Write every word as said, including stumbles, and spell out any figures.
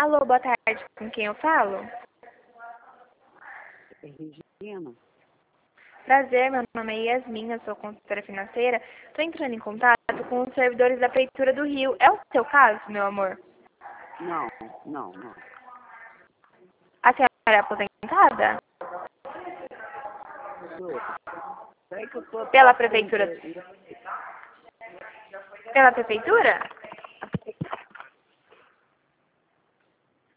Alô, boa tarde. Com quem eu falo? É Regina? Prazer, meu nome é Yasmin, eu sou consultora financeira. Estou entrando em contato com os servidores da Prefeitura do Rio. É o seu caso, meu amor? Não, não, não. A senhora é aposentada? Sou. Peraí que eu tô Pela atrás Prefeitura? da- Pela Prefeitura?